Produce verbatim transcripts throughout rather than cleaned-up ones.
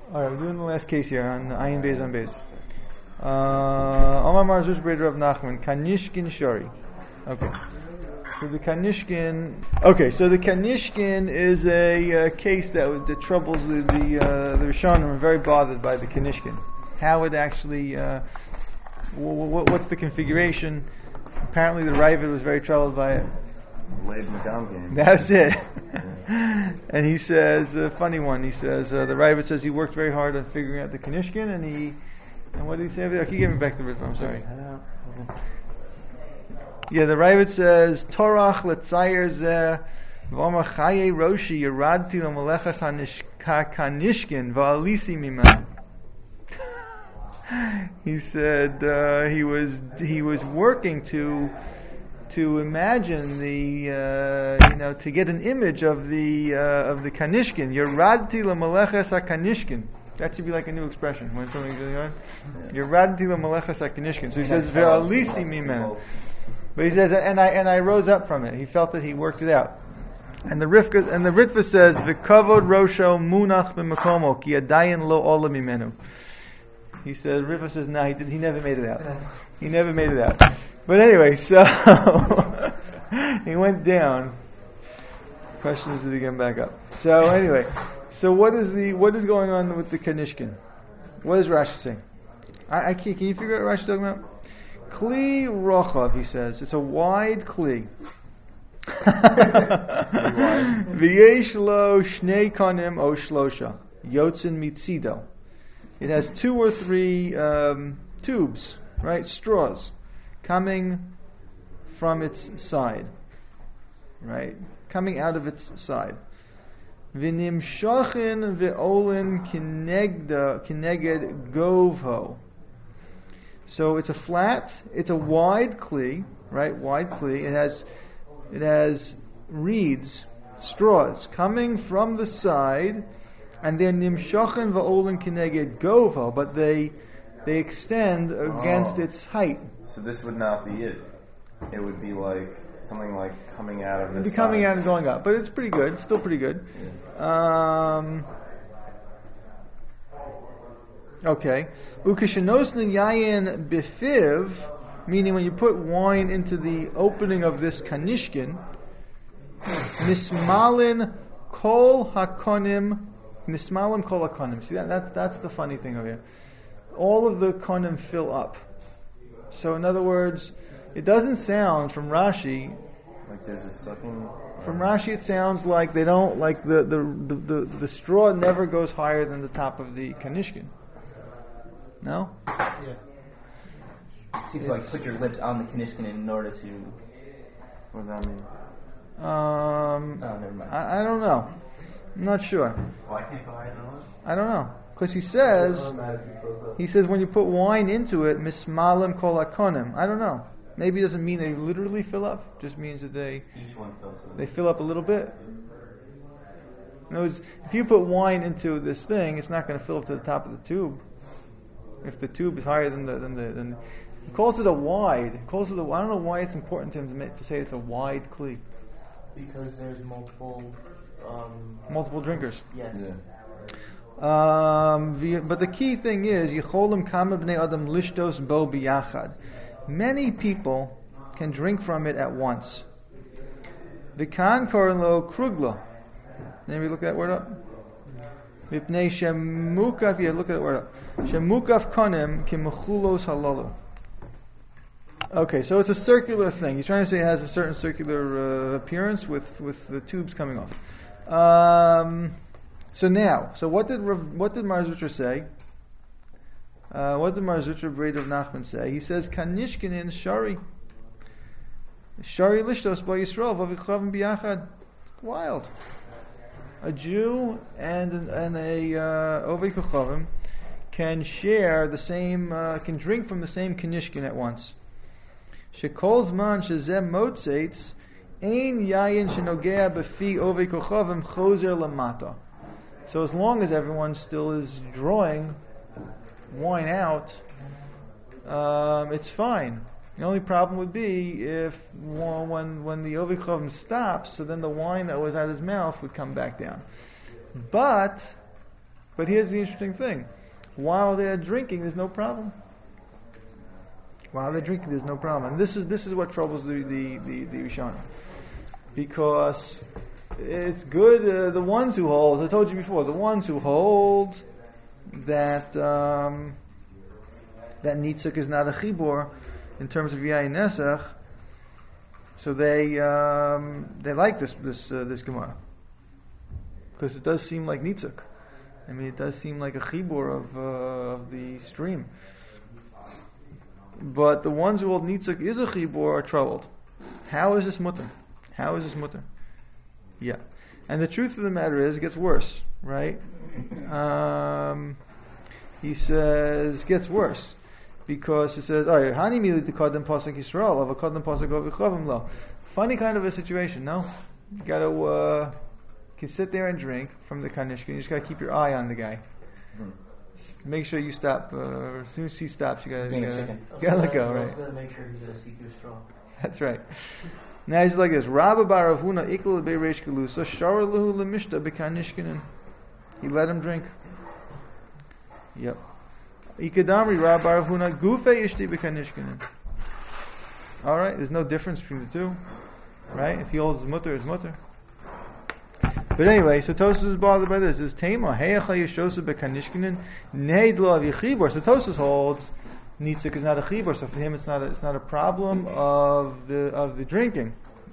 All right, we're doing the last case here on Ayin Beis on Beis. Omar Marzush Breder of Nachman Kanishkin Shari. Okay, so the Kanishkin. Okay, so the Kanishkin is a uh, case that that troubles the the, uh, the Rishonim are very bothered by the Kanishkin. How it actually, uh, w- w- what's the configuration? Apparently, the Ravid was very troubled by it. Laid Madam game. That's it. And he says, a funny one, he says, uh, the Ravid says he worked very hard on figuring out the Kanishkin, and he, and what did he say? Oh, he gave me back the Ritva, I'm sorry. Yeah, the Ravid says, Torach letzayer zeh, v'omar chaye roshi, yeradti l'malechas ha-kanishkin, v'alisi mimah. He said, uh, he was, he was working to, to imagine the, uh, you know, to get an image of the uh, of the Kanishkin. Yeradti l'malechas ha-Kanishkin. That should be like a new expression when something's going on. Yeradti l'malechas ha-Kanishkin. So he says, ve'alisi mimenu. But he says, and I and I rose up from it. He felt that he worked it out. And the Rivka and the Ritva says, v'kavod rosho munach b'makomo ki adayin lo ola mimenu. He said, Rivka says, no, he did. He never made it out. He never made it out. But anyway, so he went down. Question is, did he get back up? So anyway, so what is the what is going on with the Kanishkin? What is Rashi saying? I, I can't, can you figure out what Rashi's talking about? Kli rochav, he says. It's a wide kli. V'yesh lo shnei kanim o shlosha yotzin mitzido. It has two or three um, tubes, right? Straws. Coming from its side, right? Coming out of its side. V'nimshachin ve'olin kinegda kineged govho. So it's a flat, it's a wide kli, right? Wide kli. It has, it has reeds, straws coming from the side, and they're nimshachin ve'olin kineged govho, but they they extend against oh. its height. So this would not be it. It would be like something like coming out of this. It'd be coming out and going up, but it's pretty good. It's still pretty good. Yeah. Um, okay. Ukishanosnin yayin bifiv, meaning when you put wine into the opening of this kanishkin, nismalin kol hakonim, nismalim kol hakonim. See that that's that's the funny thing over here. All of the konim fill up. So in other words, it doesn't sound from Rashi like there's a sucking. From Rashi, it sounds like they don't like the the, the, the, the straw never goes higher than the top of the kanishkin. No? Yeah. It seems like put your lips on the kanishkin in order to. What does that mean? Um, oh, never mind. I, I don't know. I'm not sure. Why can't go higher than that? I don't know. Because he says, he says when you put wine into it, mismalim kol hakonim. I don't know. Maybe it doesn't mean they literally fill up. It just means that they Each one fills up. They fill up a little bit. In other words, if you put wine into this thing, it's not going to fill up to the top of the tube. If the tube is higher than the than the than, he calls it a wide. He calls it a. I don't know why it's important to him to, make, to say it's a wide kli. Because there's multiple. Um, Multiple drinkers. Yes. Yeah. Um, but the key thing is, Yecholim kama bnei adam lishtos bo biyachad. Many people can drink from it at once. V'kan korin lo krugla. Anybody look that word up? Mipnei shemukaf. Yeah, look at that word up. Shemukaf konim kimechulos halalu. Okay, so it's a circular thing. He's trying to say it has a certain circular uh, appearance with, with the tubes coming off. Um... So now, so what did what did Mar Zutra say? Uh, what did Mar Zutra Breder of Nachman say? He says, "Kanishkin in Shari, Shari lishtos bo Yisrael v'vichavim biyachad." Wild. A Jew and and a uh, ovei kochavim can share the same, uh, can drink from the same kanishkin at once. Shekol zman shezem motzeitz ein yayin shenogea b'fi ovei kochavim chozer lamata. So as long as everyone still is drawing wine out, um, it's fine. The only problem would be if when when the ovei kochavim stops, so then the wine that was out of his mouth would come back down. But But here's the interesting thing. While they're drinking, there's no problem. While they're drinking, there's no problem. And this is this is what troubles the, the, the, the Rishonim. Because it's good, uh, the ones who hold, I told you before, the ones who hold that um, that Nitzuk is not a Chibur in terms of Yain Nesach, so they um, they like this this uh, this Gemara. Because it does seem like Nitzuk. I mean, it does seem like a Chibur of, uh, of the stream. But the ones who hold Nitzuk is a Chibur are troubled. How is this mutter? How is this mutter? Yeah. And the truth of the matter is, it gets worse, right? Um, he says, gets worse. Because he says, oh, Hani mili to Kadam Pasuk Yisrael, of a Kadam Pasuk of Yichavim lo. Funny kind of a situation, no? You gotta, uh, you can sit there and drink from the Kanishka, you just gotta keep your eye on the guy. Hmm. Make sure you stop, uh, as soon as he stops, you gotta, you gotta, you gotta let go, right? Gotta make sure he's gonna see through straw. That's right. Now he's like this. Rabba bar Ravuna ikul be'reish kelusa shara lehu lemishta bekanishkinin. He let him drink. Yep. Ikadamri Rabba bar Ravuna gufe ishti bekanishkinin. All right. There's no difference between the two, right? If he holds his mutter, his mutter. But anyway, so Tosfos is bothered by this. Is Tema heyacha yeshosa bekanishkinin neid lo avichibor. So Tosfos holds Nitzuk is not a chibur, so for him it's not a, it's not a problem of the of the drinking.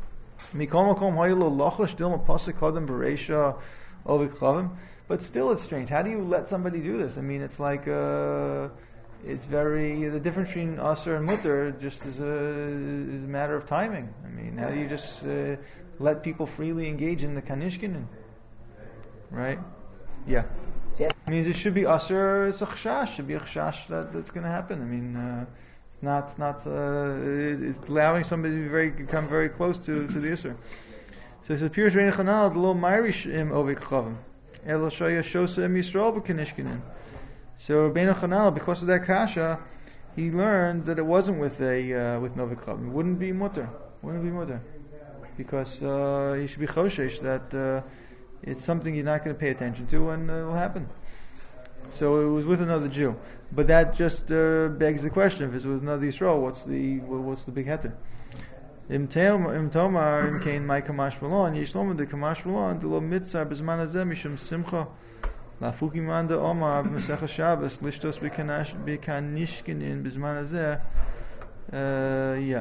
But still, it's strange. How do you let somebody do this? I mean, it's like uh, it's very the difference between aser and mutter just is a is a matter of timing. I mean, how do you just uh, let people freely engage in the kanishkinin? Right? Yeah. It means it should be aser, it's a chashash, should be a chashash that, that's going to happen. I mean, uh, it's not, it's not, uh, it, it's allowing somebody to be very, come very close to, to the aser. So it says, Pirush Rein Chanal, the lo Mayrish im ovik chavim, elo shoya shosa im Yisrael b'kanishkinin. So Rein Chanal, because of that kasha, he learned that it wasn't with a, uh, with novik chavim. It wouldn't be mutter. Wouldn't be mutter. Because, uh, he should be choshesh that, uh, it's something you're not going to pay attention to, and uh, it will happen. So it was with another Jew, but that just uh, begs the question: if it's with another Yisrael, what's the what's the big heter? Im tomar im kein my kamash malon yishlom de kamash malon de lo mitzar bezman hazeh mishum simcha lafuki man de omar b'mesech Shabbos lishtos b'kanash b'kanishkinin bezman hazeh. Yeah.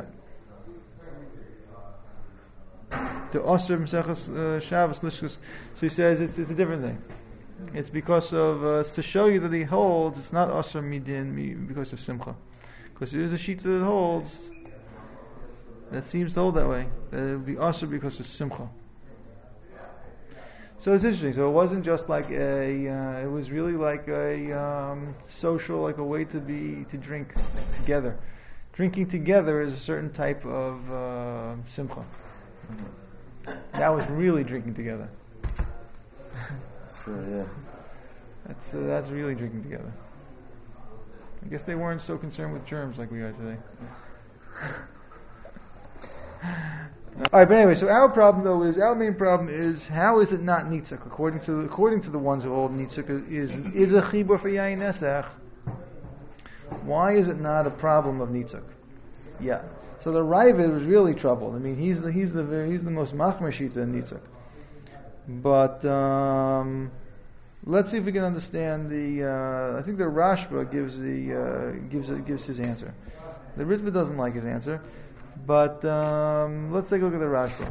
The Osir Mesechus Shabbos Lishkus. So he says it's it's a different thing. It's because of uh, it's to show you that he holds it's not Osir Midin because of Simcha. Because there is a sheet that holds that seems to hold that way. That it would be Osir because of Simcha. So it's interesting. So it wasn't just like a. Uh, it was really like a um, social, like a way to be to drink together. Drinking together is a certain type of uh, Simcha. That was really drinking together. Sure, yeah. That's uh, that's really drinking together. I guess they weren't so concerned with germs like we are today. All right, but anyway, so our problem though is our main problem is how is it not nitzuk according to according to the ones who hold nitzuk is is a chibur for yain nesach. Why is it not a problem of nitzuk? Yeah. So the Ravid was really troubled. I mean, he's the he's the he's the most machmer shita in Nitzuk. But um, let's see if we can understand the. Uh, I think the Rashba gives the uh, gives gives his answer. The Ritva doesn't like his answer, but um, let's take a look at the Rashba.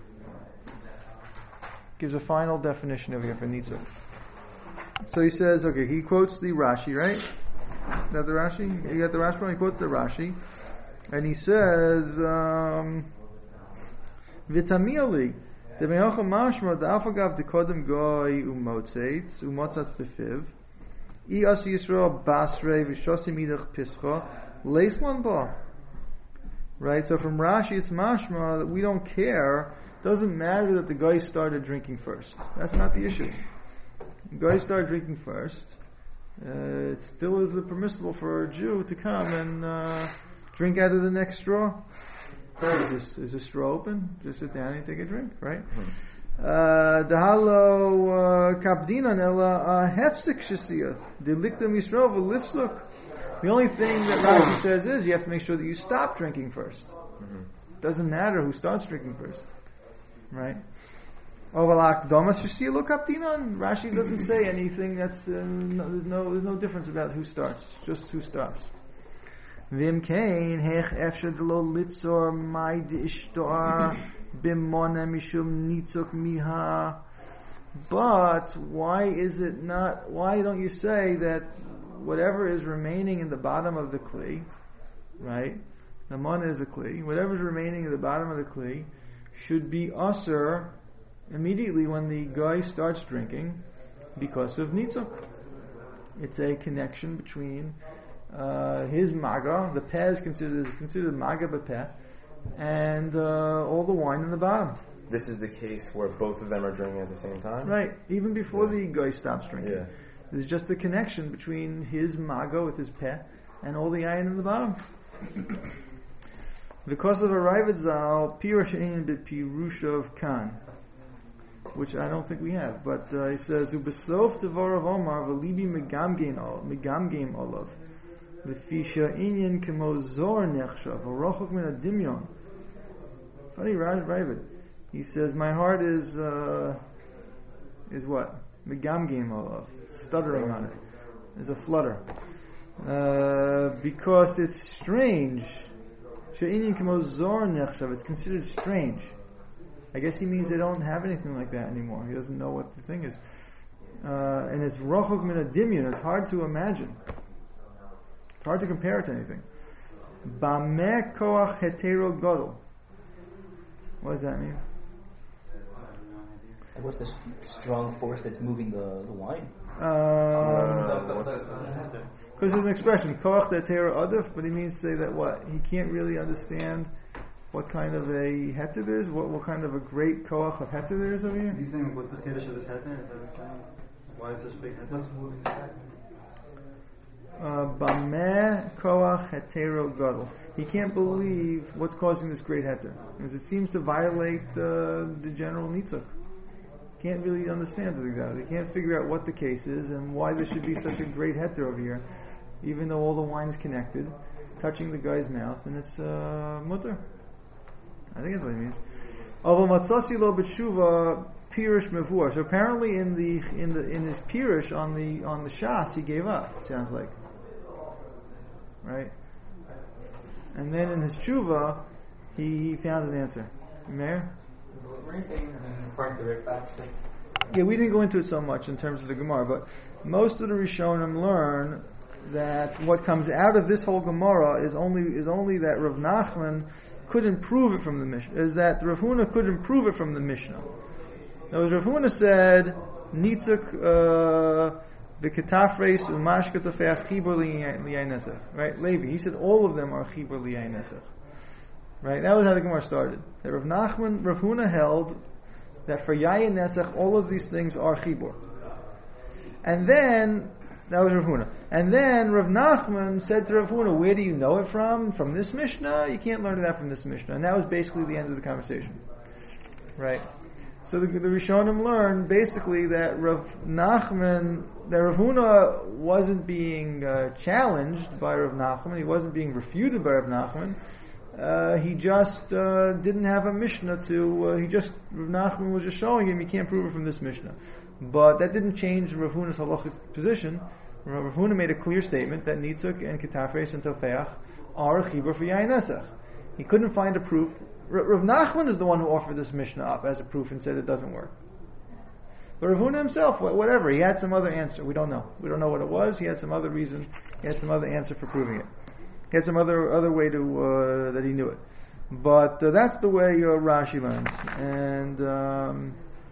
Gives a final definition over here for Nitzuk. So he says, okay, he quotes the Rashi, right? Is that the Rashi? You got the Rashba. He quotes the Rashi. And he says, um, Vitamili, the me'ocha mashma, the afagav de kodem goy umotzeit, umotzat befiv, I as Yisrael basrei, vishosi midach pischa, leislan ba. Right? So from Rashi, it's mashma that we don't care, doesn't matter that the guy started drinking first. That's not the issue. The guy started drinking first. Uh, it still is permissible for a Jew to come and, uh, drink out of the next straw. Is this, is the straw open? Just sit down and take a drink, right? Dehalo kapdinan ela hefsik shesiyah delikta misrov lifsuk. The only thing that Rashi says is you have to make sure that you stop drinking first. Mm-hmm. Doesn't matter who starts drinking first, right? Ovalak domas shesiyah lo kapdinan. Rashi doesn't say anything. That's uh, no, there's no there's no difference about who starts, just who stops. Vim kain hech efshad lo litzor mai d'ishtar bimona mishum nitzuk miha. But why is it not? Why don't you say that whatever is remaining in the bottom of the kli, right? The mana is a kli. Whatever is remaining in the bottom of the kli should be usher immediately when the guy starts drinking because of nitzuk. It's a connection between uh, his maga, the peh is considered is considered maga b'peh, and uh, all the wine in the bottom. This is the case where both of them are drinking at the same time? Right, even before yeah. the guy stops drinking. Yeah. There's just a connection between his maga with his peh and all the ayin in the bottom. Because of a Ravid Zal, Pirush Ein B'Pirusha of Khan, which I don't think we have, but uh, he says, Ubesof Devarav Omar V'Libi Megamgein Olav L'Fisha Inyan Kemo Zor Nechshav V'Rochok Min Adimyon. Funny Ravid. He says, my heart is uh, is what? Megamgein Olav, stuttering on it. There's a flutter. Uh, because it's strange. It's considered strange. I guess he means they don't have anything like that anymore. He doesn't know what the thing is. Uh, and it's rochok min adimyon. It's hard to imagine. It's hard to compare it to anything. Bameh koach hetero gadol. What does that mean? What's the s- strong force that's moving the, the wine? Um, Because there's an expression, koach hetero adif, but he means to say that what? He can't really understand what kind of a heter there is, what, what kind of a great koach of heter there is over here. Is he saying, what's the chiddush of this heter? Is that what he's saying? Why is such a big heter? Bameh koach hetero gadol. He can't believe what's causing this great heter, because it seems to violate uh, the general nitzuk. Can't really understand it exactly. They can't figure out what the case is and why there should be such a great heter over here, even though all the wine is connected, touching the guy's mouth, and it's uh, mutter. I think that's what he means. Although matzasi lo b'tshuva pirish mevuah. So apparently, in the in the in his pirish on the on the shas, he gave up. It sounds like, right? And then in his tshuva, he, he found an answer. Meir? Were you saying according to the facts? Yeah, we didn't go into it so much in terms of the Gemara, but most of the Rishonim learn that what comes out of this whole Gemara is only is only that Rav Nachman couldn't prove it from the Mishnah. Is that Rav Huna couldn't prove it from the Mishnah. Now, as Rav Huna said, Nitzuk v'ketafreis u'mashka tofeach chibur liyayin nesach. Right, Levi. He said all of them are chibur liyayin nesach. Right, that was how the Gemara started. That Rav Nachman, Rav Huna held that for yayin nesach all of these things are chibur. And then that was Rav Huna. And then Rav Nachman said to Rav Huna, where do you know it from? From this Mishnah? You can't learn that from this Mishnah. And that was basically the end of the conversation. Right? So the, the Rishonim learned basically that Rav Nachman, that Rav Huna wasn't being uh, challenged by Rav Nachman, he wasn't being refuted by Rav Nachman. Uh, he just uh, didn't have a Mishnah to, uh, he just, Rav Nachman was just showing him, you can't prove it from this Mishnah. But that didn't change Rav Huna's halachic position. Rav Huna made a clear statement that Nitzuk and Ketafres and Tofeach are a chibur for Yayin Nesach. He couldn't find a proof. Rav Nachman is the one who offered this Mishnah up as a proof and said it doesn't work. But Rav Huna himself, whatever, he had some other answer. We don't know. We don't know what it was. He had some other reason. He had some other answer for proving it. He had some other other way to uh, that he knew it. But uh, that's the way uh, Rashi learns, and um,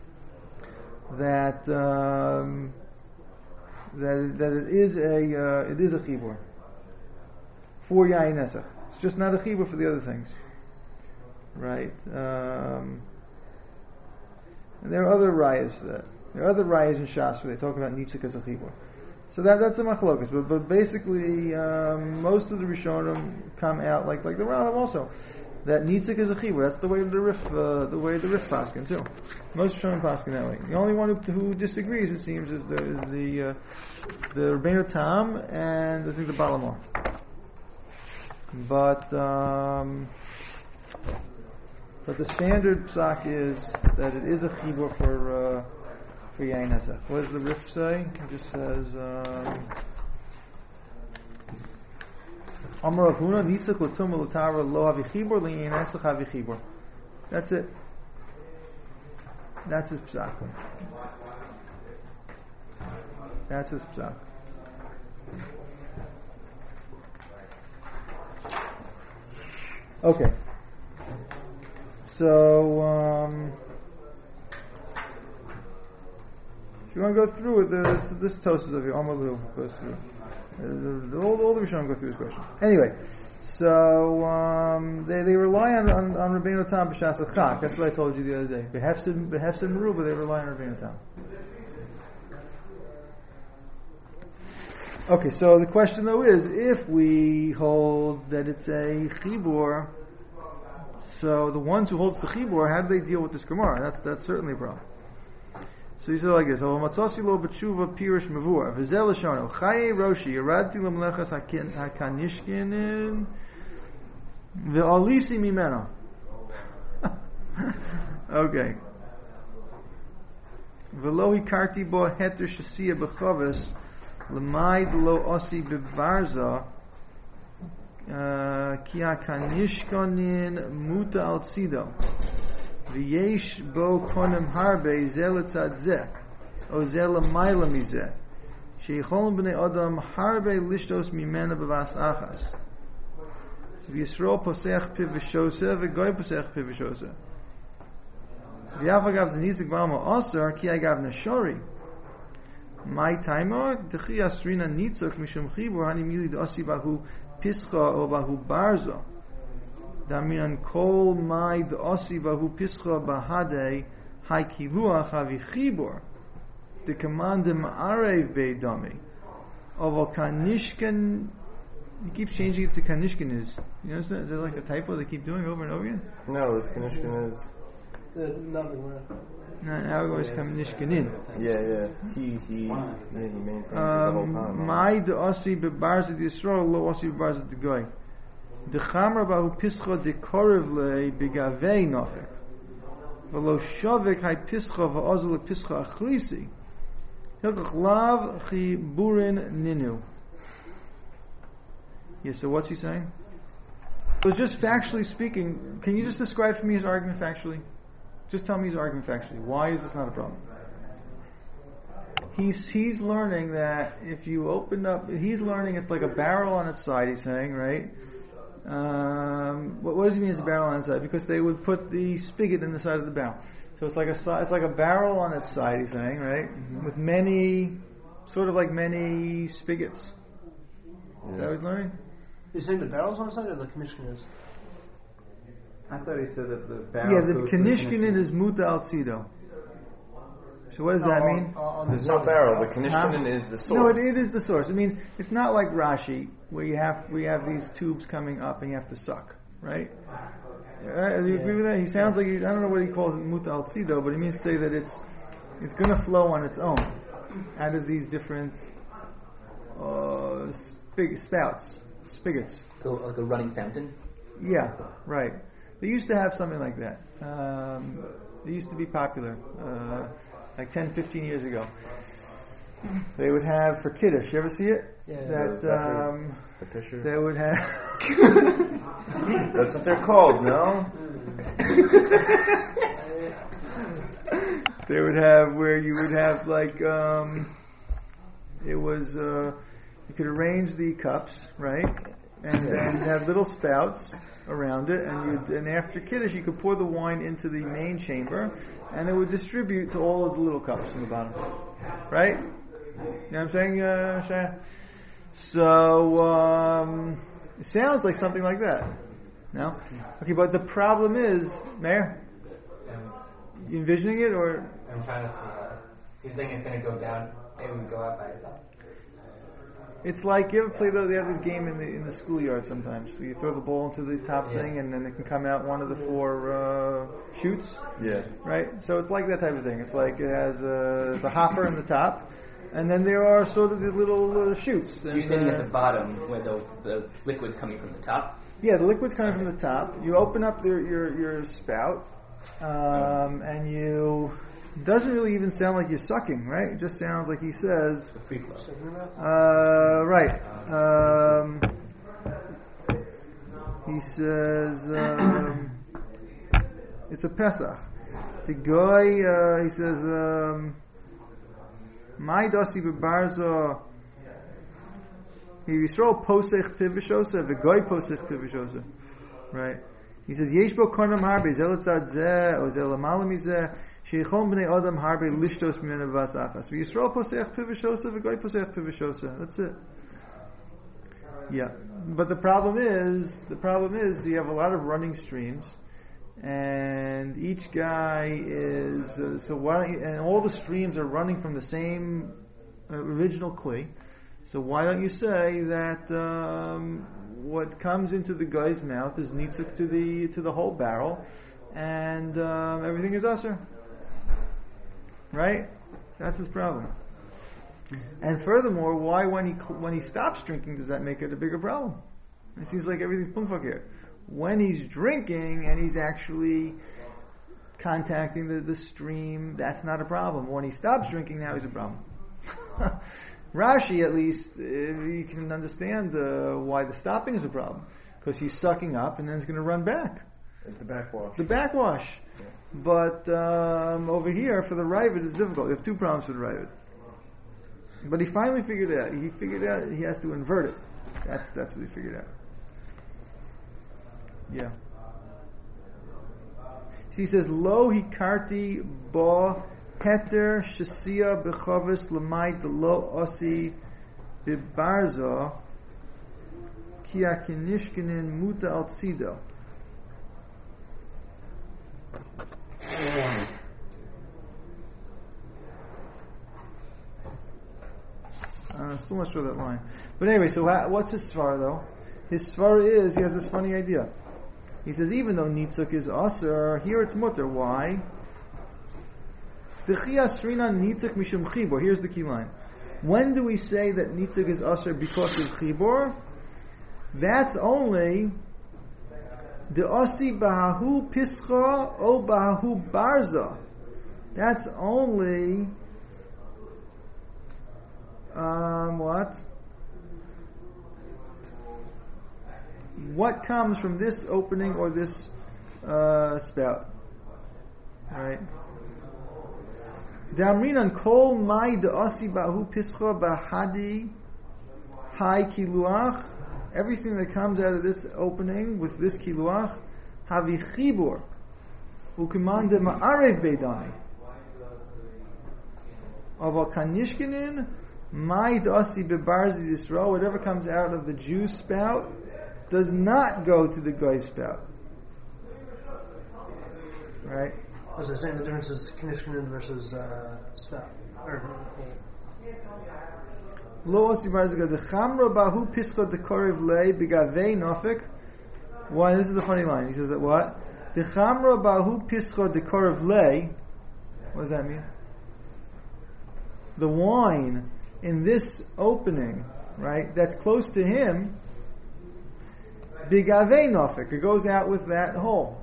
that um, that that it is a uh, it is a chibur for Yayin Nesach. It's just not a chibur for the other things, right? Um, and there are other rayas for that. There are other rayas in Shas where they talk about nitzuk as a chibur. So that that's a machlokas, but but basically um, most of the Rishonim come out like like the Rambam also that nitzik is a chibur. That's the way the Rif, uh, the way the Rif paskin too. Most Rishonim paskin that way. The only one who, who disagrees, it seems, is the is the uh, the Rabbeinu Tam and I think the Balamor. But um, but the standard psak is that it is a chibur for uh, for yain hazeh. What does the Rif say? It just says. Um, Amar Rav Huna nitzach l'tumah l'tara lo havichibur l'yin esach havichibur. That's it. That's his psak. That's his psak. Okay. So, um, if you want to go through it, the, this toast of your Amar Lu goes through. Uh, all, all the Rishonim go through this question. Anyway, so um, they they rely on on, on Rabbeinu Tam b'shas chak. That's what I told you the other day. Behefsid behefsid meruba, they rely on Rabbeinu Tam. Okay, so the question though is, if we hold that it's a chibur, so the ones who hold the chibur, how do they deal with this Gemara? That's that's certainly a problem. So he said like this: "Oh, matzasi lo b'tshuva pirish mavur v'zel l'shono chaye roshi yaradti l'mlechas hakanishkinin ve'alisi mimeno." Okay. V'lo hikarti bo heter shasiya b'chavis l'maid lo osi b'barza ki hakanishkinin muta al tzido. V'yesh bo konem harbe zeh letzad zeh, o zeh l'mayla mizeh, sheyicholim b'nei adam harbe lishtos mimena b'vas achas. V'yisrael posech piv v'shoseh, v'goy posech piv v'shoseh. V'yaf agav d'nizik b'alma osar, ki agav nashori. My taimo, d'chi asrina nitzok mishum chibur, hani mili d'osi bahu pischa o bahu barzo. Damian kol mai d'osi bahu pischa bahade hai kiluach havichibur the command ma'arev beidami of kanishkan. You keep changing it to kanishkan. Is you know is that, is that like a typo they keep doing over and over again? No, this Kanishkin is. Uh, nothing. We're No, now it goes kanishkanin. Yeah, yeah. He he yeah, he maintains it the whole time. Mai d'osi bebarzet Yisrael lo osi bebarzet the goy. The chamra bahu pischa de korev le begavei nofek. V'lo shavek hai pischa v'ozel le pischa achlisi. Hilkach lav chi burin ninu. Yeah, so what's he saying? So just factually speaking, can you just describe for me his argument factually? Just tell me his argument factually. Why is this not a problem? He's he's learning that if you open up, he's learning it's like a barrel on its side. He's saying, right? Um, what, what does he mean? It's a barrel on its side? Because they would put the spigot in the side of the barrel. So it's like a it's like a barrel on its side. He's saying, right, mm-hmm. with many, sort of like many spigots. Yeah. Is that what he's learning? He's saying the barrel's on the side or the Kanishkin is? I thought he said that the barrel. Yeah, the Kanishkinin is muta al tzido. So what does no, that on, mean? On There's no barrel. The Kanishkinin huh? is the source. No, it, it is the source. It means it's not like Rashi where you have we have these tubes coming up and you have to suck, right? Uh, do you yeah. agree with that? He sounds like he, I don't know what he calls it muta al tzido, but he means to say that it's it's going to flow on its own out of these different uh, spig- spouts, spigots. So like a running fountain? Yeah, right. They used to have something like that. Um, they used to be popular, uh, like ten, fifteen years ago. They would have for Kiddush. You ever see it? Yeah. That um, the picture. they would have. That's what they're called, no? They would have where you would have like um, it was uh, you could arrange the cups, right, and then have little spouts around it, and you and after Kiddush you could pour the wine into the main chamber, and it would distribute to all of the little cups in the bottom, right? You know what I'm saying, uh, Shaya? So um, it sounds like something like that. No, okay, but the problem is, Mayor, you envisioning it or? I'm trying to see. Uh, you're saying it's going to go down. It would go up by itself. It's like you ever play the they have this game in the in the schoolyard sometimes. So you throw the ball into the top Yeah. thing, and then it can come out one of the four uh, chutes, Yeah. right? So it's like that type of thing. It's like it has a, it's a hopper in the top, and then there are sort of the little uh, chutes. So you're standing at the bottom where the, the liquid's coming from the top? Yeah, the liquid's coming from the top. You open up your your, your spout, um, and you doesn't really even sound like you're sucking, right? It just sounds like he says, The free flow. uh, right. Um, he says um, it's a Pesach. The guy uh, he says, um, "My dasi bebarza." Yisrael posech pivishosa, v'goy posech pivishosa. Right? He says, Yesh bo konam harbe, zelatzad zeh, o zelamala mizeh, sheichom b'nei adam harbe, lishtos mimena vas achas. Yisrael posech pivishosa, v'goy posech pivishosa. That's it. Yeah. But the problem is, the problem is, you have a lot of running streams, and each guy is, uh, so why, and all the streams are running from the same uh, original kli. So why don't you say that um, what comes into the guy's mouth is nitzuk to the to the whole barrel, and um, everything is usher, right? That's his problem. And furthermore, why when he when he stops drinking does that make it a bigger problem? It seems like everything's pumfak here. When he's drinking and he's actually contacting the, the stream, that's not a problem. When he stops drinking, now he's a problem. Rashi, at least, uh, you can understand uh, why the stopping is a problem. Because he's sucking up and then it's going to run back. Like the backwash. The backwash. Yeah. But um, over here, for the Ravid, it's difficult. You have two problems for the Ravid. But he finally figured it out. He figured out he has to invert it. That's that's what he figured out. Yeah. So he says, Lo hikarti ba heter shasia bechavis lamai lo osi bibarza ki akinishkinin muta al tzido. I'm still not sure of that line. But anyway, so ha- what's his svara though? His svara is, he has this funny idea. He says, even though nitzuk is aser, here it's mutter. Why? Here's the key line. When do we say that nitzuk is aser because of chibor? That's only the asi bahahu pischa o bahahu barza. That's only um, what? What comes from this opening or this uh, spout? Right? Damrinan kol mai de'asi bahu pischa bahadi hai kiluach. Everything that comes out of this opening with this kiluach, havi chibur ukimande ma'arev beidani. Aval kanishkinin mai de'asi bebarzi Yisrael. Whatever comes out of the Jew spout does not go to the guy spout. Right? As I was saying, the difference is Kanishkinin versus uh, spout. Or, Lo asi barziga the chamra bahu pischa de korev lei bigavei nofik. Why? This is the funny line. He says that what? The chamra bahu pischa de korev lei. What does that mean? The wine in this opening, right? That's close to him. Bigavei nofik. It goes out with that hole.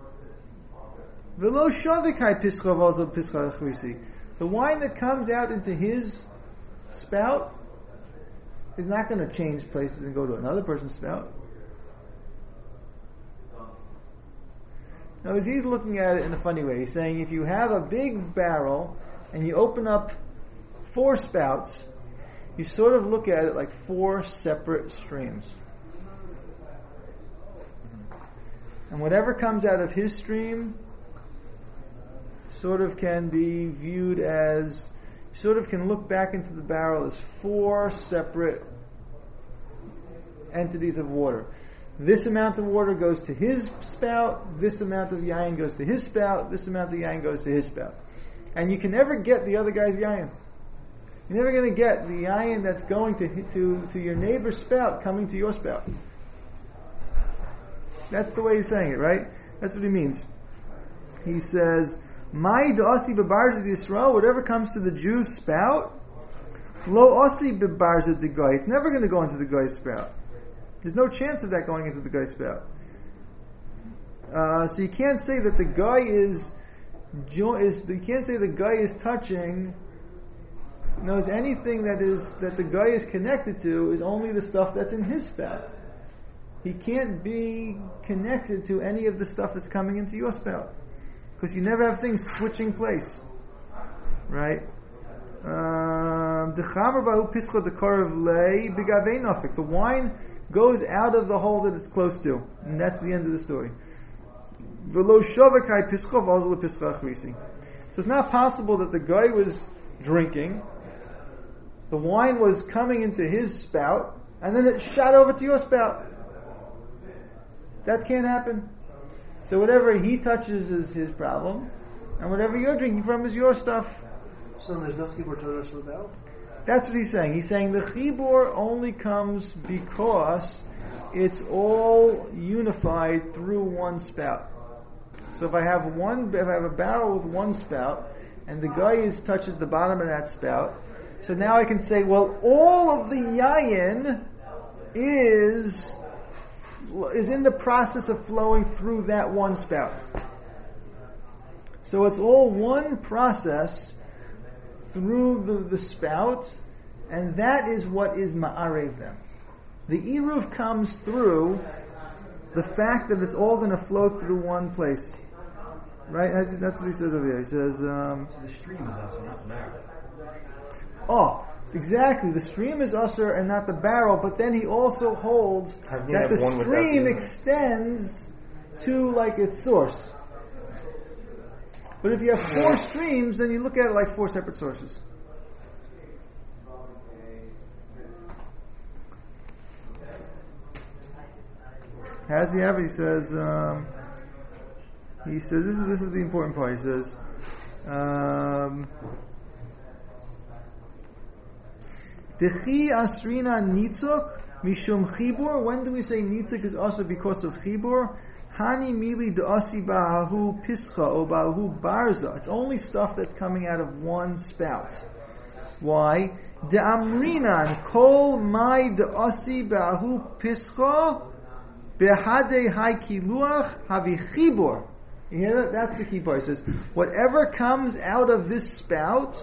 Velo shavikai pischa vazal pischa achrisi. The wine that comes out into his spout is not going to change places and go to another person's spout. Now, he's looking at it in a funny way. He's saying if you have a big barrel and you open up four spouts, you sort of look at it like four separate streams. And whatever comes out of his stream sort of can be viewed as, sort of can look back into the barrel as four separate entities of water. This amount of water goes to his spout, this amount of yayin goes to his spout, this amount of yayin goes to his spout. And you can never get the other guy's yayin. You're never going to get the yayin that's going to to to your neighbor's spout coming to your spout. That's the way he's saying it, right? That's what he means. He says, "My da'asi bebarzet Yisrael, whatever comes to the Jew's spout, lo asi bebarzet the guy. It's never going to go into the guy's spout. There's no chance of that going into the guy's spout. Uh, so you can't say that the guy is, is you can't say the guy is touching. Knows anything that is that the guy is connected to is only the stuff that's in his spout. He can't be connected to any of the stuff that's coming into your spout, because you never have things switching place, right? The the wine goes out of the hole that it's close to, and that's the end of the story. So it's not possible that the guy was drinking, the wine was coming into his spout, and then it shot over to your spout. That can't happen. So whatever he touches is his problem, and whatever you're drinking from is your stuff. So there's no chibur to the rest of the bell? That's what he's saying. He's saying the chibur only comes because it's all unified through one spout. So if I have one, if I have a barrel with one spout, and the guy is touches the bottom of that spout, so now I can say, well, all of the yayin is is in the process of flowing through that one spout. So it's all one process through the, the spout, and that is what is ma'arev them. The eruv comes through the fact that it's all going to flow through one place. Right? That's, that's what he says over here. He says, um, so the stream is also not the barrel. Oh, exactly. The stream is usher and not the barrel, but then he also holds that the stream extends to like its source. But if you have four streams, then you look at it like four separate sources. Has he have it? He says, um, he says, this is this is the important part. He says, um, Dechi asrina nitzuk mishum chibur. When do we say nitzuk is also because of chibur? Hani mili de'asi ba'ahu pischa or ba'ahu barza. It's only stuff that's coming out of one spout. Why? De'amrinan kol mai de'asi ba'ahu pischa behadei hai kiluach havi chibur. You hear that? That's the key part. It says, whatever comes out of this spout,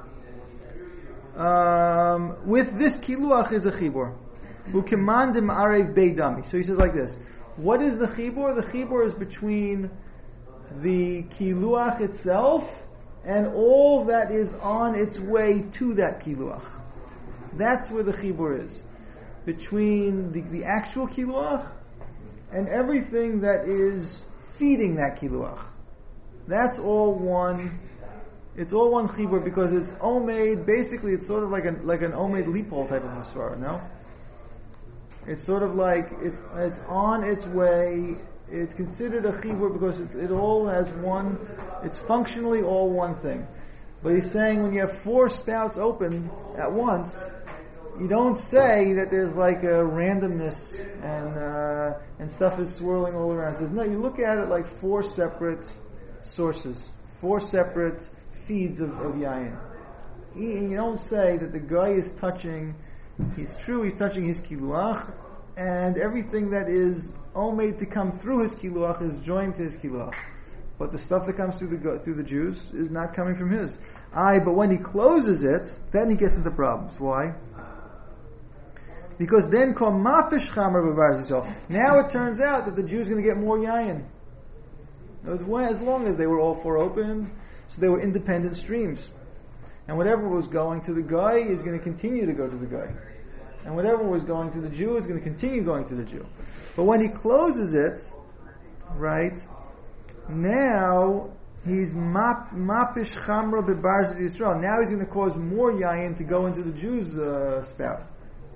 um, with this kiluach is a chibur. Ukemandim arev beidami. So he says like this. What is the chibur? The chibur is between the kiluach itself and all that is on its way to that kiluach. That's where the chibur is. Between the, the actual kiluach and everything that is feeding that kiluach. That's all one. It's all one chibur because it's omeid. Basically, it's sort of like an like an omeid lipol type of masvara. No, it's sort of like it's it's on its way. It's considered a chibur because it, it all has one. It's functionally all one thing. But he's saying when you have four spouts opened at once, you don't say that there's like a randomness and uh, and stuff is swirling all around. It says, no, you look at it like four separate sources, four separate feeds of, of yayin. He, you don't say that the guy is touching, he's true, he's touching his kiluach, and everything that is omeid to come through his kiluach is joined to his kiluach. But the stuff that comes through the through the Jews is not coming from his. Aye, but when he closes it, then he gets into problems. Why? Because then kom mafish chamer b'barz. Now it turns out that the Jews are going to get more yayin. As long as they were all four open, so they were independent streams. And whatever was going to the guy is going to continue to go to the guy. And whatever was going to the Jew is going to continue going to the Jew. But when he closes it, right, now he's map, mapish chamra b'barz Yisrael. Now he's going to cause more yayin to go into the Jews' uh, spout.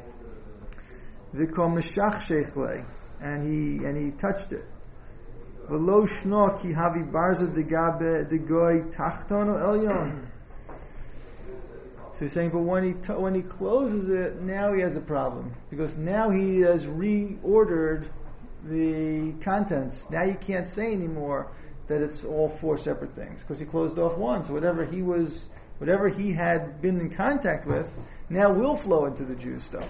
V'kom meshach sheichlei, and he and he touched it. V'lo shno ki havi barza degabe degoy tachton elyon. So he's saying, but when he t- when he closes it, now he has a problem because now he has reordered the contents. Now you can't say anymore that it's all four separate things because he closed off one. So whatever he was, whatever he had been in contact with, now will flow into the Jews stuff.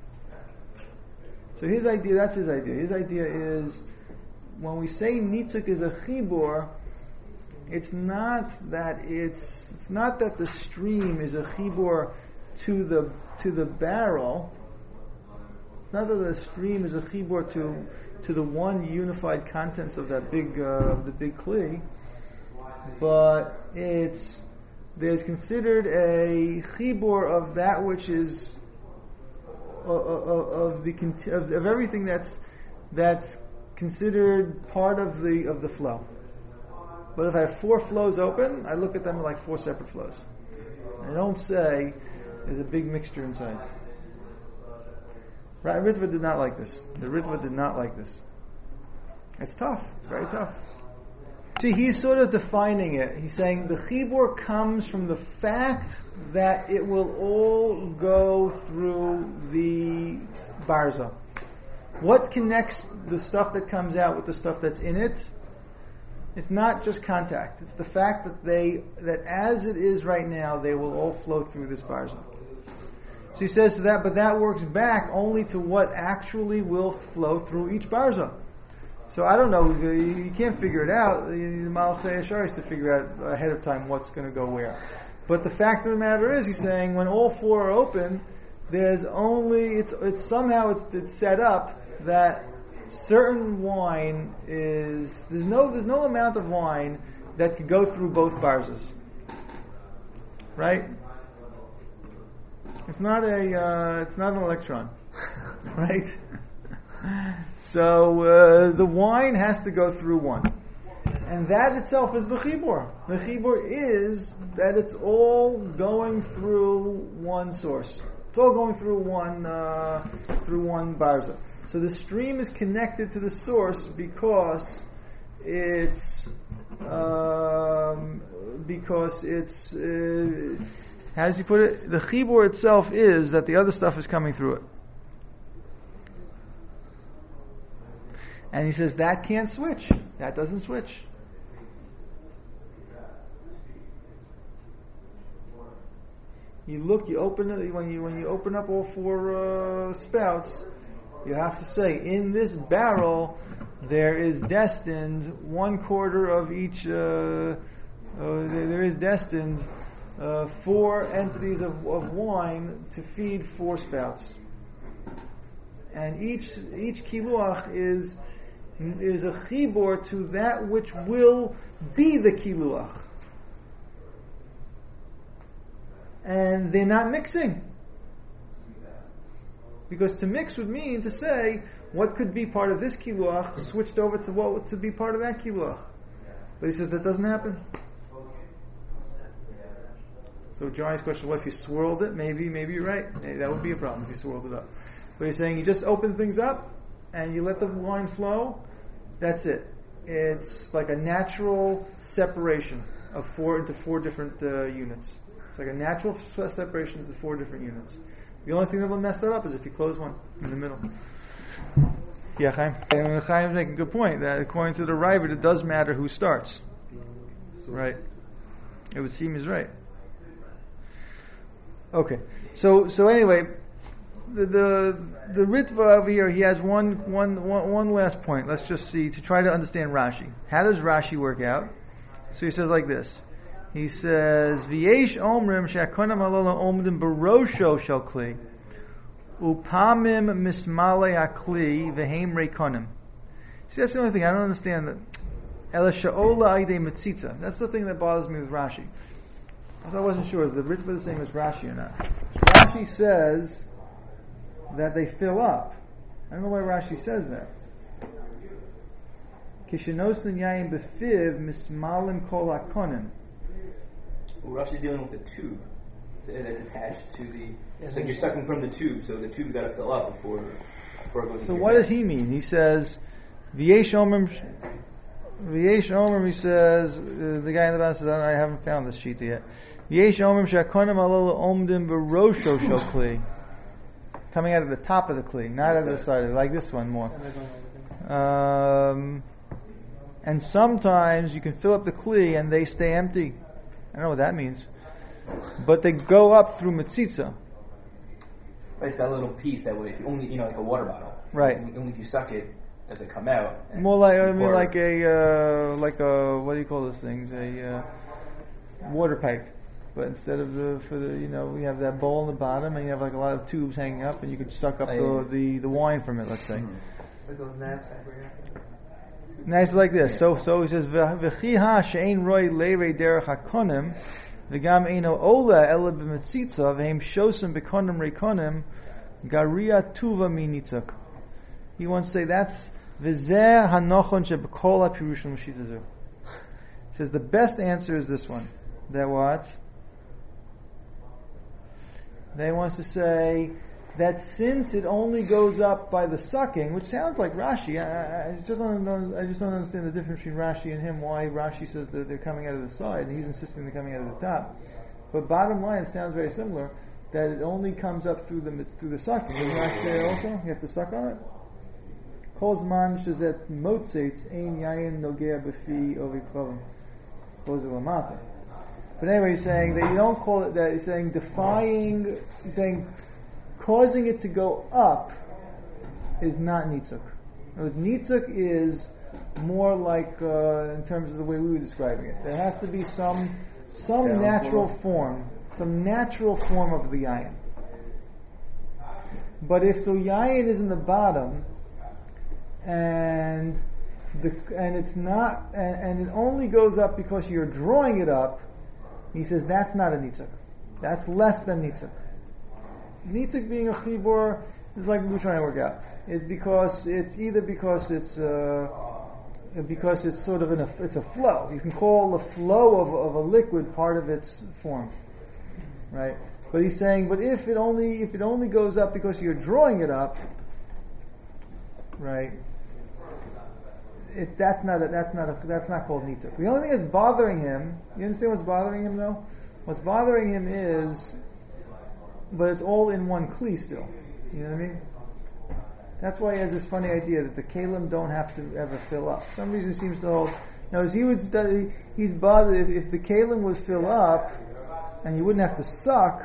So his idea, that's his idea. His idea is when we say nitzuk is a chibur, it's not that it's it's not that the stream is a chibur to the to the barrel. It's not that the stream is a chibur to to the one unified contents of that big uh, the big kli, but it's there's considered a chibur of that which is uh, uh, of the of, of everything that's that's considered part of the of the flow. But if I have four flows open, I look at them like four separate flows. I don't say there's a big mixture inside. Right? Ritva did not like this. The Ritva did not like this. It's tough. It's very tough. See, he's sort of defining it. He's saying the chibur comes from the fact that it will all go through the barza. What connects the stuff that comes out with the stuff that's in it? It's not just contact. It's the fact that they that as it is right now, they will all flow through this barza. So he says that, but that works back only to what actually will flow through each barza. So I don't know. You can't figure it out. The Malachei Yashar is to figure out ahead of time what's going to go where. But the fact of the matter is, he's saying when all four are open, there's only it's it's somehow it's, it's set up that certain wine is there's no there's no amount of wine that can go through both barzas, right? It's not a uh, it's not an electron, right? So uh, the wine has to go through one, and that itself is the chibur. The chibur is that it's all going through one source. It's all going through one uh, through one barza. So the stream is connected to the source because it's um, because it's uh, how does he put it? The chibur itself is that the other stuff is coming through it, and he says that can't switch. That doesn't switch. You look, you open it when you when you open up all four uh, spouts. You have to say, in this barrel, there is destined one quarter of each, uh, uh, there is destined uh, four entities of, of wine to feed four spouts. And each each kiluach is is a chibur to that which will be the kiluach. And they're not mixing. Because to mix would mean to say what could be part of this kiluach switched over to what to be part of that kiluach. But he says that doesn't happen. So Johnny's question, what if you swirled it? Maybe, maybe you're right. Maybe that would be a problem if you swirled it up. But he's saying you just open things up and you let the wine flow. That's it. It's like a natural separation of four into four different uh, units. It's like a natural f- separation into four different units. The only thing that will mess that up is if you close one in the middle. Yeah, Chaim. And Chaim's making a good point that according to the Ravid, it does matter who starts. Right. It would seem he's right. Okay. So so anyway, the the, the Ritva over here, he has one, one, one, one last point. Let's just see, to try to understand Rashi. How does Rashi work out? So he says like this. He says, "V'yesh omrim she'akonam halala omdim barosho shel kli, upamim mismale hakli v'heim reikonim." See, that's the only thing I don't understand. That ela sha'ola aydei mitzita. That's the thing that bothers me with Rashi. I wasn't sure is the Ritva the same as Rashi or not. Rashi says that they fill up. I don't know why Rashi says that. Kishenosn yayin befiv mismalim kol hakonim. Well, Rashi's dealing with the tube that's attached to the. It's like you're sucking from the tube, so the tube's got to fill up before, before it goes. So what does he mean? He says, "V'yesh omrim, v'yesh omrim." He says, uh, the guy in the bottom says, "I haven't found this sheet yet." Yesh omrim shakonim alol omdim v'rosho shel kli. Coming out of the top of the kli, not out of the side, like this one more. Um, and sometimes you can fill up the kli and they stay empty. I don't know what that means. But they go up through mitzitza. Right, it's that little piece that way, if you only, you know, like a water bottle. Right. Only if you suck it, does it come out. More like, I mean, Or- like a, uh, like a, what do you call those things? A uh, water pipe. But instead of the, for the, you know, we have that bowl in the bottom and you have like a lot of tubes hanging up and you could suck up Oh, yeah. the, the, the wine from it, let's say. It's like those naps that bring up. Nice like this. So, so he says, "V'chiha she'ein roi leirei derech hakonim, v'gam eino ola ela b'metzitza, v'hem shosim b'konim reikonim, garia tuva minitzak." He wants to say that's v'zeh hanochon sheb'kol hapirushim l'shitazu. He says the best answer is this one. That what? They wants to say that since it only goes up by the sucking, which sounds like Rashi, I, I just don't know, I just don't understand the difference between Rashi and him. Why Rashi says that they're coming out of the side, and he's insisting they're coming out of the top. But bottom line, it sounds very similar. That it only comes up through the through the sucking. Doesn't Rashi say also? You have to suck on it. Kol zman shezet motzeitz ein yayin nogea b'fi ovikvavim. Close it lamata. But anyway, he's saying that you don't call it that. He's saying defying. He's saying causing it to go up is not nitzuk. Nitzuk is more like uh, in terms of the way we were describing it. There has to be some some Down natural form. form, some natural form of the yayin. But if the yayin is in the bottom and the and it's not and, and it only goes up because you're drawing it up, he says that's not a nitzuk. That's less than nitzuk. Nitzuk being a chibur is like we're trying to work out. It's because it's either because it's uh, because it's sort of in a it's a flow. You can call the flow of, of a liquid part of its form, right? But he's saying, but if it only if it only goes up because you're drawing it up, right? It, that's not a, that's not a, that's not called nitzuk. The only thing that's bothering him, you understand what's bothering him though? What's bothering him is, but it's all in one kli still. You know what I mean? That's why he has this funny idea that the kalim don't have to ever fill up. For some reason he seems to hold. Now, as he would, he's bothered if, if the kalim would fill up, and you wouldn't have to suck.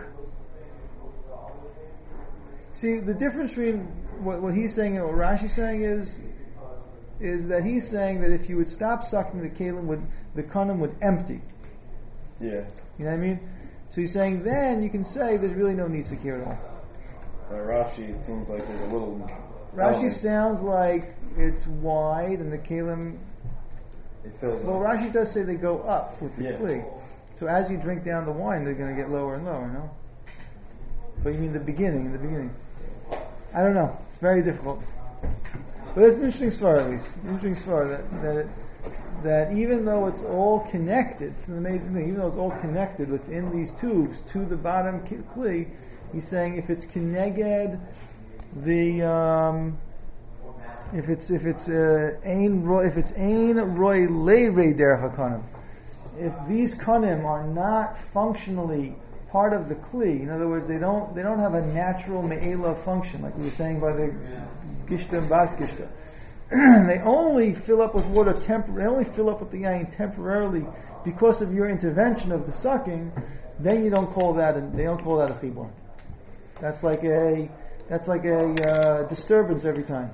See, the difference between what, what he's saying and what Rashi's saying is, is that he's saying that if you would stop sucking, the kalim would, the konim would empty. Yeah. You know what I mean? So he's saying then you can say there's really no nitzuk here at all. By Rashi, it seems like there's a little. Rashi element. sounds like it's wide and the kalim. It fills Well, up. Rashi does say they go up with the Yeah. kli. So as you drink down the wine, they're going to get lower and lower, no? But you mean the beginning, in the beginning. I don't know. It's very difficult. But it's an interesting story, at least. An interesting story that that, it, that even though it's all connected, it's an amazing thing, even though it's all connected within these tubes to the bottom kli, he's saying if it's keneged, the um, if it's if it's uh, ein roy if it's ein roy leirei derech hakonim, if these konim are not functionally part of the kli, in other words, they don't they don't have a natural me'ela function, like we were saying by the gishta and bas gishta. They only fill up with water tempor- They only fill up with the yain temporarily because of your intervention of the sucking. Then you don't call that a, they don't call that a chibur. That's like a that's like a uh, disturbance every time.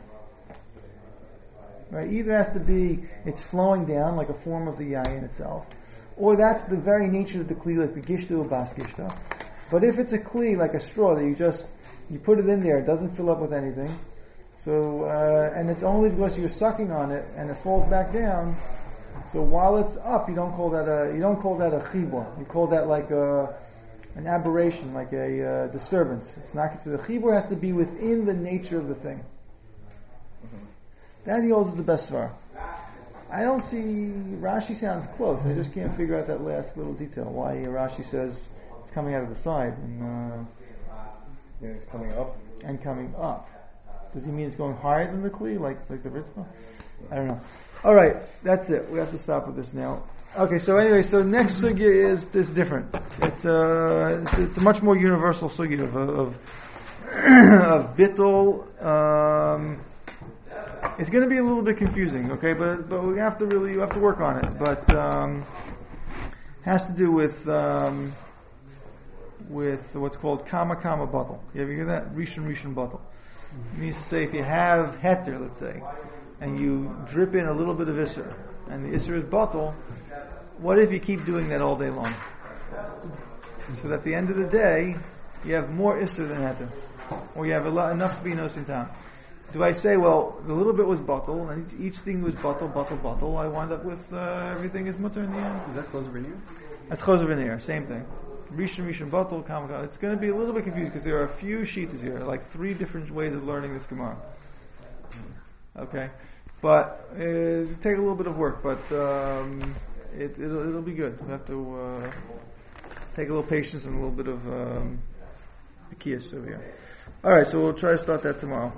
Right? Either has to be it's flowing down like a form of the yayin itself, or that's the very nature of the kli, like the gishta or bas gishta. But if it's a kli like a straw that you just you put it in there, it doesn't fill up with anything. So uh, and it's only because you're sucking on it and it falls back down. So while it's up, you don't call that a you don't call that a chibur. You call that like a an aberration, like a uh, disturbance. It's not considered. A chibur has to be within the nature of the thing. Mm-hmm. That he holds is the best svar. I don't see Rashi sounds close. I just can't figure out that last little detail. Why Rashi says it's coming out of the side and uh, Yeah, it's coming up. and coming up. Does he mean it's going higher than the kli, like like the ritva? I don't know. All right, that's it. We have to stop with this now. Okay, so anyway, so next sugya is is different. It's uh, it's, it's a much more universal sugya of of, of bittul. Um, it's going to be a little bit confusing, okay, but but we have to really you have to work on it. But um, has to do with um, with what's called kama kama batal. You ever hear that? Rishon rishon batal. It means to say if you have heter, let's say, and you drip in a little bit of isser, and the isser is batal. What if you keep doing that all day long? So that at the end of the day, you have more isser than heter, or you have a lot, enough to be nosin tam. Do I say, well, the little bit was batal, and each thing was batal, batal, batal, I wind up with uh, everything is mutter in the end? Is that choser veneer? That's choser veneer, same thing. Rishon, Rishon, batal, kam, kam. It's going to be a little bit confused because there are a few sheets here, like three different ways of learning this Gemara. Okay? But uh, it'll take a little bit of work, but um, it, it'll, it'll be good. We have to uh, take a little patience and a little bit of um, kias over here. Alright, so we'll try to start that tomorrow.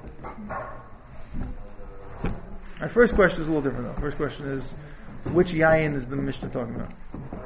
Our first question is a little different though. First question is, which yayin is the Mishnah talking about?